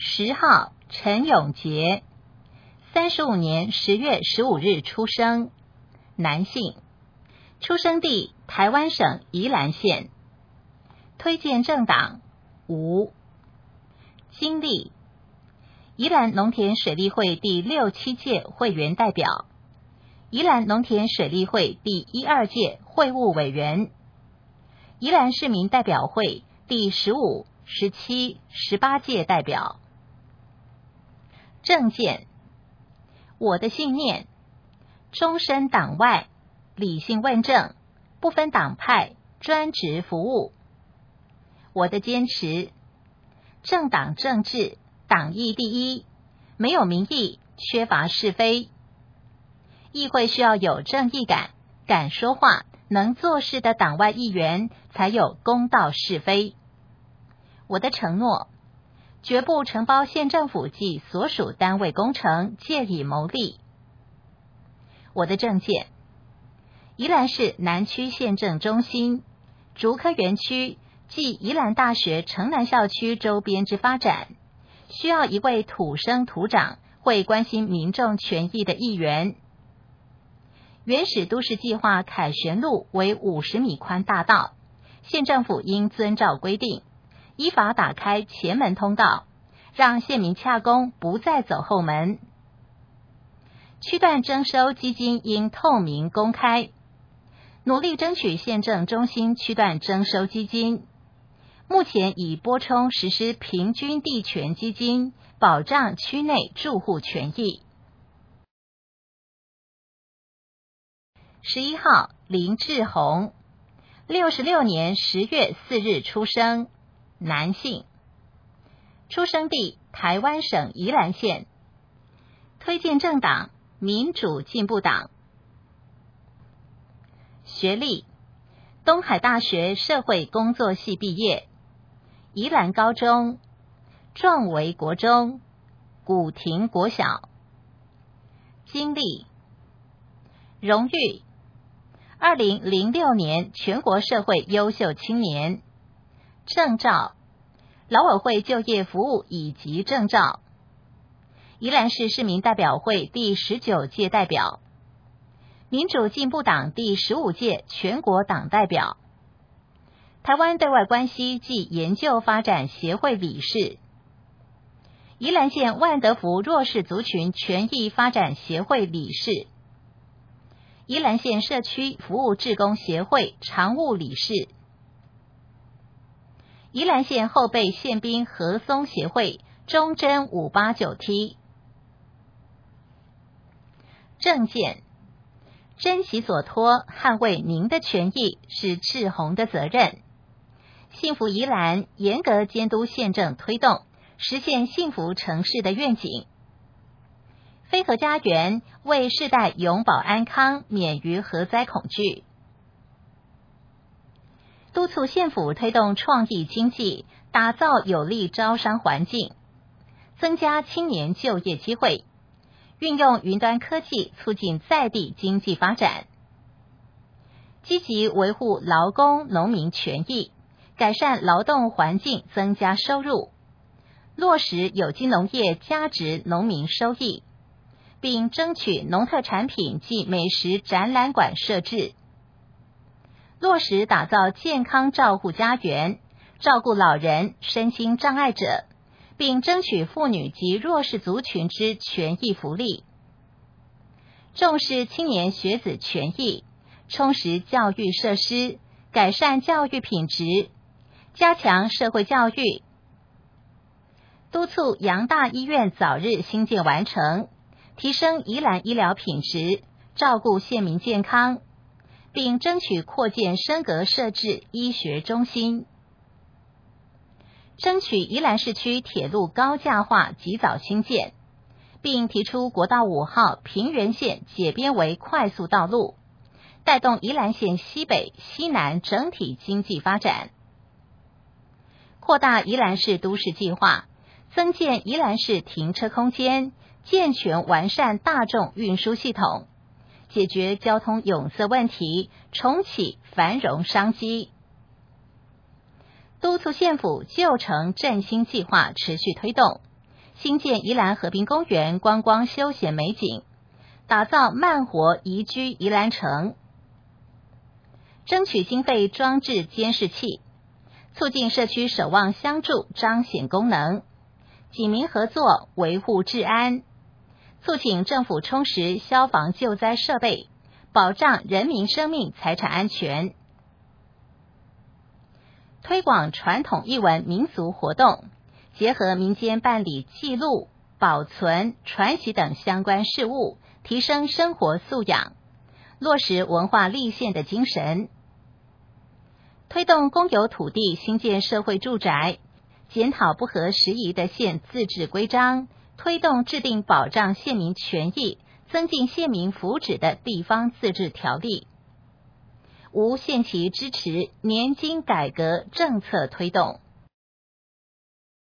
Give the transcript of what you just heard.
10号陈永杰，35年10月15日出生，男性，出生地台湾省宜兰县，推荐政党无，经历宜兰农田水利会第6、7届会员代表，宜兰农田水利会第1、2届会务委员，宜兰市民代表会第15、17、18届代表。政见，我的信念，终身党外，理性问政，不分党派，专职服务。我的坚持，政党政治，党义第一，没有民意，缺乏是非。议会需要有正义感，敢说话，能做事的党外议员，才有公道是非。我的承诺，绝不承包县政府及所属单位工程，借以牟利。我的政见，宜兰市南区县政中心、竹科园区及宜兰大学城南校区周边之发展，需要一位土生土长、会关心民众权益的议员。原始都市计划凯旋路为50米宽大道，县政府应遵照规定，依法打开前门通道，让县民洽公不再走后门。区段征收基金应透明公开，努力争取县政中心区段征收基金。目前已拨充实施平均地权基金，保障区内住户权益。11号林志宏，66年10月4日出生，男性，出生地台湾省宜兰县，推荐政党民主进步党。学历，东海大学社会工作系毕业，宜兰高中、壮维国中、古亭国小。经历，荣誉2006年全国社会优秀青年，证照劳委会就业服务乙级证照，宜兰市市民代表会第19届代表，民主进步党第15届全国党代表，台湾对外关系暨研究发展协会理事，宜兰县万德福弱势族群权益发展协会理事，宜兰县社区服务志工协会常务理事，宜兰县后备宪兵合松协会忠贞589T。政见，珍惜所托，捍卫您的权益是志宏的责任。幸福宜兰严格监督县政推动，实现幸福城市的愿景。非核家园为世代永保安康，免于核灾恐惧。督促县府推动创意经济，打造有利招商环境，增加青年就业机会，运用云端科技促进在地经济发展，积极维护劳工农民权益，改善劳动环境，增加收入，落实有机农业加值农民收益，并争取农特产品及美食展览馆设置，落实打造健康照护家园，照顾老人、身心障碍者，并争取妇女及弱势族群之权益福利，重视青年学子权益，充实教育设施，改善教育品质，加强社会教育，督促阳大医院早日兴建完成，提升宜兰医疗品质，照顾县民健康，并争取扩建升格设置医学中心，争取宜兰市区铁路高架化及早兴建，并提出国道5号平原线解编为快速道路，带动宜兰县西北、西南整体经济发展，扩大宜兰市都市计划，增建宜兰市停车空间，健全完善大众运输系统，解决交通拥塞问题，重启繁荣商机。督促县府旧城振兴计划持续推动， 新建宜兰和平公园观光休闲美景，打造慢活宜居宜兰城，争取经费装置监视器，促进社区守望相助彰显功能，警民合作维护治安，促请政府充实消防救灾设备，保障人民生命财产安全，推广传统艺文民俗活动，结合民间办理记录、保存、传习等相关事务，提升生活素养，落实文化立县的精神，推动公有土地新建社会住宅，检讨不合时宜的县自治规章，推动制定保障县民权益、增进县民福祉的地方自治条例。无限期支持年金改革政策推动。